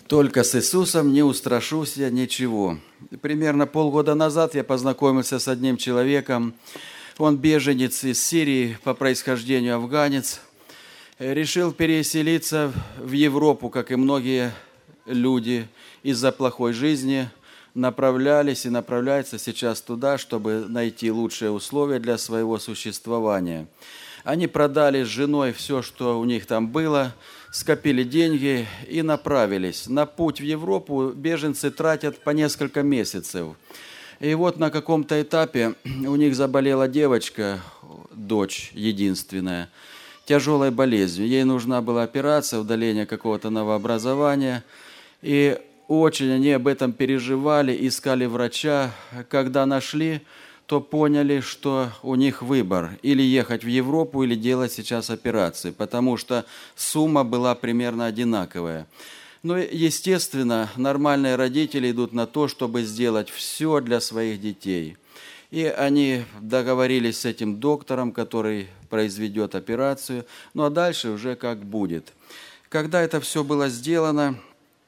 Только с Иисусом не устрашусь я ничего. Примерно полгода назад я познакомился с одним человеком. Он беженец из Сирии, по происхождению афганец. Решил переселиться в Европу, как и многие люди, из-за плохой жизни. Направлялись и направляются сейчас туда, чтобы найти лучшие условия для своего существования. Они продали с женой все, что у них там было, скопили деньги и направились. На путь в Европу беженцы тратят по несколько месяцев. И вот на каком-то этапе у них заболела девочка, дочь единственная, тяжелой болезнью. Ей нужна была операция, удаление какого-то новообразования. И очень они об этом переживали, искали врача. Когда нашли, то поняли, что у них выбор – или ехать в Европу, или делать сейчас операцию, потому что сумма была примерно одинаковая. Но, естественно, нормальные родители идут на то, чтобы сделать все для своих детей. И они договорились с этим доктором, который произведет операцию, ну а дальше уже как будет. Когда это все было сделано,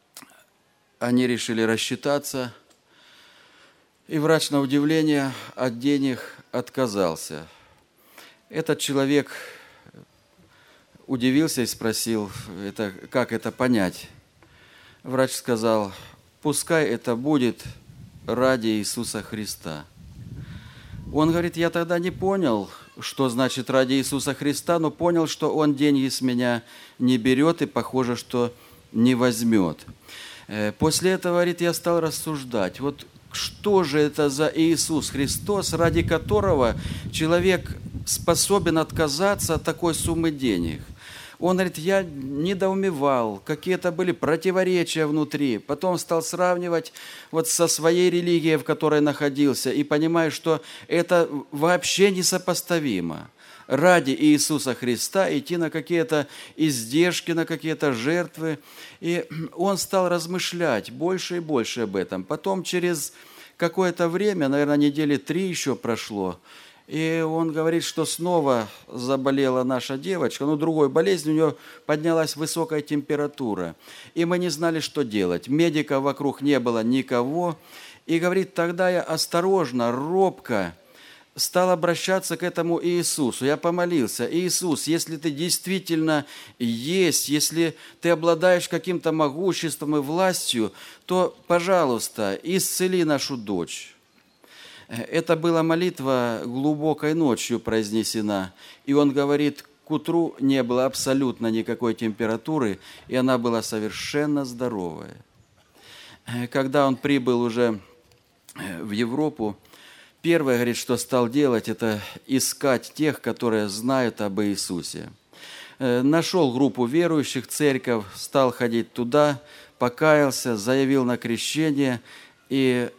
они решили рассчитаться, и врач, на удивление, от денег отказался. Этот человек удивился и спросил, как это понять. Врач сказал, пускай это будет ради Иисуса Христа. Он говорит, я тогда не понял, что значит ради Иисуса Христа, но понял, что Он деньги с меня не берет и, похоже, что не возьмет. После этого, говорит, я стал рассуждать, вот что же это за Иисус Христос, ради которого человек способен отказаться от такой суммы денег. Он говорит, я недоумевал, какие-то были противоречия внутри. Потом стал сравнивать вот со своей религией, в которой находился, и понимаю, что это вообще несопоставимо. Ради Иисуса Христа идти на какие-то издержки, на какие-то жертвы. И он стал размышлять больше и больше об этом. Потом через какое-то время, наверное, недели 3 еще прошло, и он говорит, что снова заболела наша девочка, но другой болезнь, у нее поднялась высокая температура. И мы не знали, что делать. Медиков вокруг не было никого. И говорит, тогда я осторожно, робко стал обращаться к этому Иисусу. Я помолился, Иисус, если ты действительно есть, если ты обладаешь каким-то могуществом и властью, то, пожалуйста, исцели нашу дочь. Это была молитва глубокой ночью произнесена. И он говорит, к утру не было абсолютно никакой температуры, и она была совершенно здоровая. Когда он прибыл уже в Европу, первое, говорит, что стал делать, это искать тех, которые знают об Иисусе. Нашел группу верующих, церковь, стал ходить туда, покаялся, заявил на крещение. И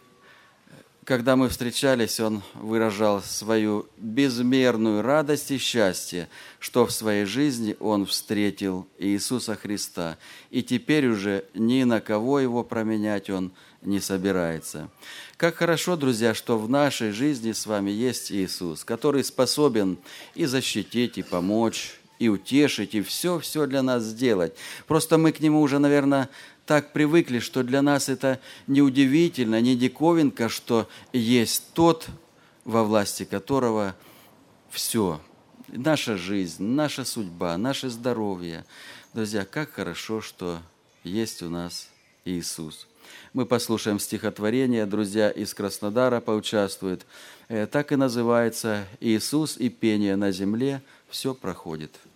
когда мы встречались, он выражал свою безмерную радость и счастье, что в своей жизни он встретил Иисуса Христа. И теперь уже ни на кого его променять он не собирается. Как хорошо, друзья, что в нашей жизни с вами есть Иисус, который способен и защитить, и помочь, и утешить, и все для нас сделать. Просто мы к Нему уже, наверное, так привыкли, что для нас это не удивительно, не диковинка, что есть тот, во власти которого все. Наша жизнь, наша судьба, наше здоровье. Друзья, как хорошо, что есть у нас Иисус. Мы послушаем стихотворение, друзья из Краснодара поучаствуют. Так и называется «Иисус и пение на земле, все проходит».